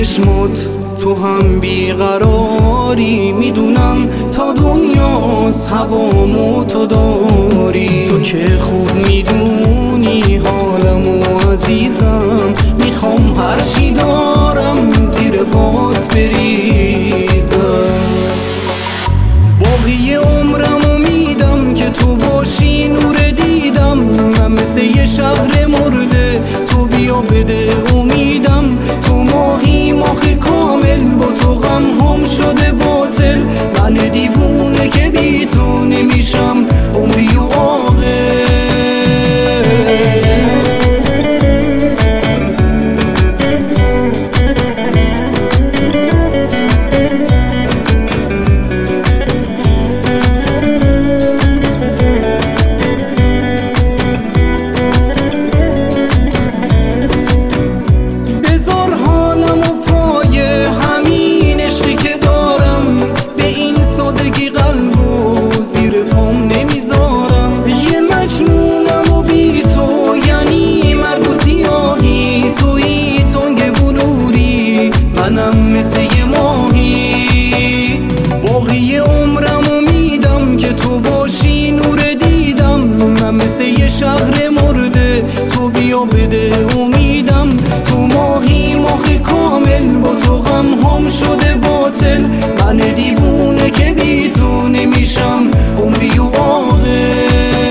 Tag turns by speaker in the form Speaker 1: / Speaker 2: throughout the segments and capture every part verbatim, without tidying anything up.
Speaker 1: چشمات تو هم بیقراری، میدونم تا دنیاست هوامو تو داری. تو که خوب میدونی حالمو عزیزم، میخوام هرچی دارم زیر پات بریزم. باقی عمرمو میدم که تو باشی نور دیدم. من مثل یه شهر مرده تو بیا بده امیدم. تو ماهی ماخ کامل با تو غم هم شده باطل. من دیوونه که بی تو نمیشم عمری و عاقل. منم مثل یه ماهی، باقی عمرمو میدم که تو باشی نور دیدم. من مثل یه شهر مرده تو بیا بده امیدم. تو ماهی ماخ کامل با تو غم هم شده باطل. من دیوونه که بی تو نمیشم عمری و عاقل.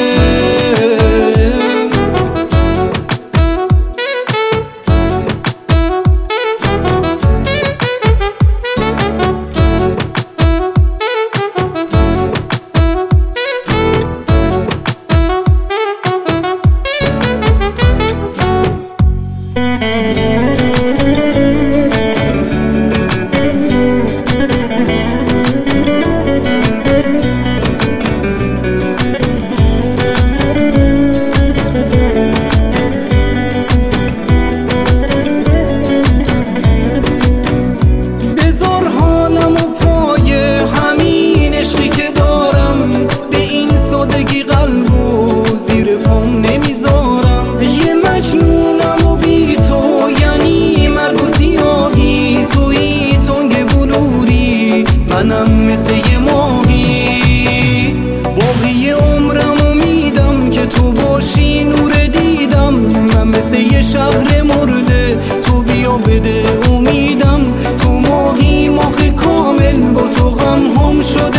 Speaker 1: منم مثل یه ماهی، باقی عمرمو میدم که تو باشی نور دیدم. من مثل یه شهر مرده تو بیا بده امیدم. تو ماهی ماخ کامل با تو غم هم شده